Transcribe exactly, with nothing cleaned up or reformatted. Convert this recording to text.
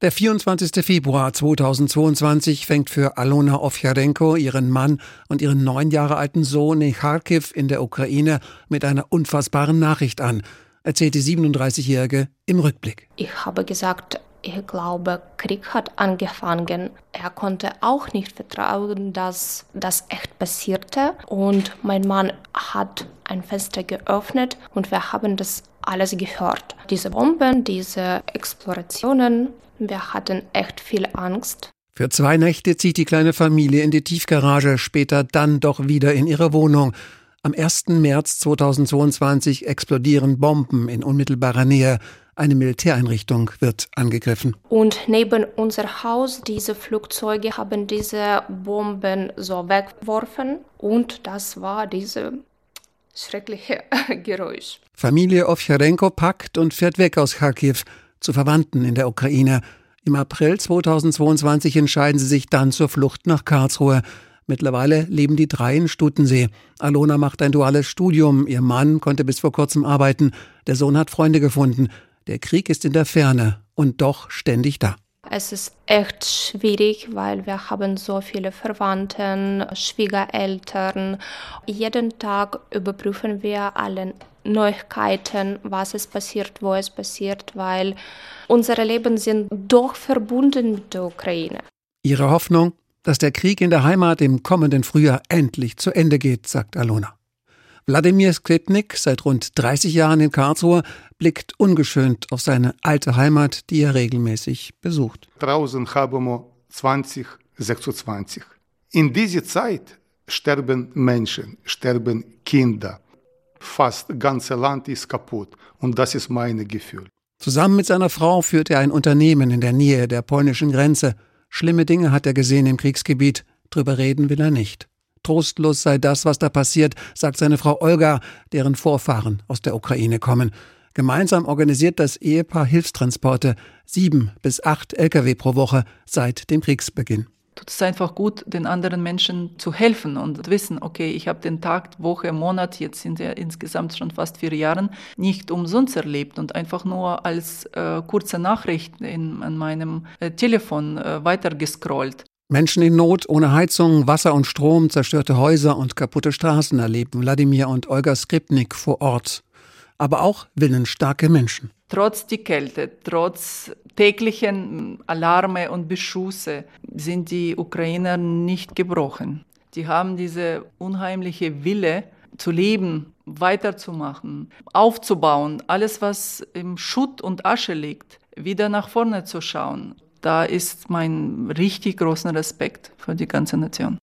Der vierundzwanzigster Februar zweitausendzweiundzwanzig fängt für Alona Ovtcharенko, ihren Mann und ihren neun Jahre alten Sohn in Charkiw in der Ukraine mit einer unfassbaren Nachricht an, erzählt die siebenunddreißigjährige im Rückblick. Ich habe gesagt, ich glaube, Krieg hat angefangen. Er konnte auch nicht vertrauen, dass das echt passierte. Und mein Mann hat ein Fenster geöffnet und wir haben das alles gehört. Diese Bomben, diese Explosionen, wir hatten echt viel Angst. Für zwei Nächte zieht die kleine Familie in die Tiefgarage, später dann doch wieder in ihre Wohnung. Am ersten März zweitausendzweiundzwanzig explodieren Bomben in unmittelbarer Nähe. Eine Militäreinrichtung wird angegriffen. Und neben unser Haus, diese Flugzeuge haben diese Bomben so weggeworfen. Und das war dieses schreckliche Geräusch. Familie Ovtcharенko packt und fährt weg aus Charkiw zu Verwandten in der Ukraine. Im April zweitausendzweiundzwanzig entscheiden sie sich dann zur Flucht nach Karlsruhe. Mittlerweile leben die drei in Stutensee. Alona macht ein duales Studium. Ihr Mann konnte bis vor kurzem arbeiten. Der Sohn hat Freunde gefunden. Der Krieg ist in der Ferne und doch ständig da. Es ist echt schwierig, weil wir haben so viele Verwandte, Schwiegereltern. Jeden Tag überprüfen wir alle Neuigkeiten, was es passiert, wo es passiert, weil unsere Leben sind doch verbunden mit der Ukraine. Ihre Hoffnung, dass der Krieg in der Heimat im kommenden Frühjahr endlich zu Ende geht, sagt Alona. Wladimir Skripnik, seit rund dreißig Jahren in Karlsruhe, blickt ungeschönt auf seine alte Heimat, die er regelmäßig besucht. Draußen haben wir zwanzig sechsundzwanzig. In dieser Zeit sterben Menschen, sterben Kinder. Fast das ganze Land ist kaputt und das ist mein Gefühl. Zusammen mit seiner Frau führt er ein Unternehmen in der Nähe der polnischen Grenze. Schlimme Dinge hat er gesehen im Kriegsgebiet, drüber reden will er nicht. Trostlos sei das, was da passiert, sagt seine Frau Olga, deren Vorfahren aus der Ukraine kommen. Gemeinsam organisiert das Ehepaar Hilfstransporte, sieben bis acht L K W pro Woche seit dem Kriegsbeginn. Es ist einfach gut, den anderen Menschen zu helfen und wissen, okay, ich habe den Tag, Woche, Monat, jetzt sind wir insgesamt schon fast vier Jahre, nicht umsonst erlebt und einfach nur als äh, kurze Nachricht in, an meinem äh, Telefon äh, weitergescrollt. Menschen in Not, ohne Heizung, Wasser und Strom, zerstörte Häuser und kaputte Straßen erleben Wladimir und Olga Skripnik vor Ort. Aber auch willensstarke Menschen. Trotz die Kälte, trotz täglichen Alarme und Beschüsse sind die Ukrainer nicht gebrochen. Die haben diese unheimliche Wille zu leben, weiterzumachen, aufzubauen, alles, was im Schutt und Asche liegt, wieder nach vorne zu schauen. Da ist mein richtig großer Respekt für die ganze Nation.